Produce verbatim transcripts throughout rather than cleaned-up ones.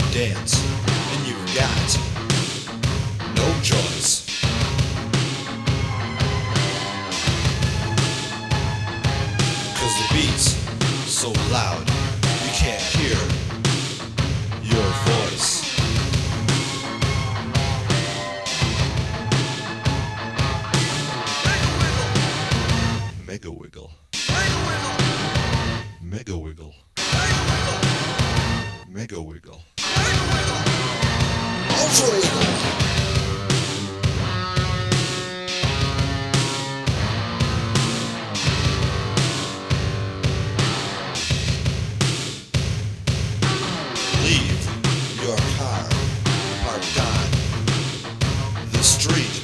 dance, and you've got no choice. Cause the beat's so loud, you can't hear your voice. Mega wiggle. Mega wiggle. Mega wiggle. Ultra wiggle. Leave your car parked on the street.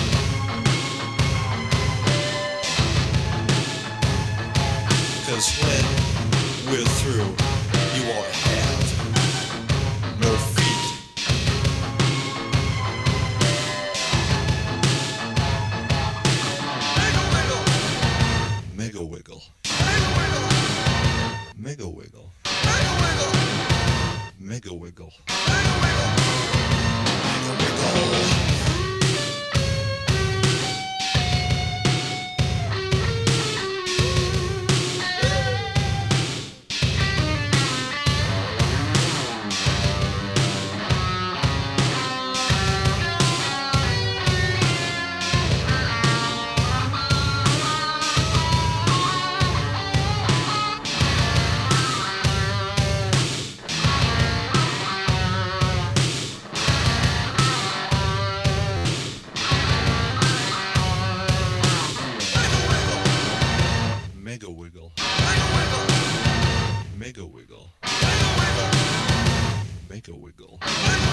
Cause when we're through, you won't have no feet. Mega wiggle. Mega wiggle. Mega wiggle. Mega wiggle. Mega wiggle. Mega wiggle. Mega wiggle.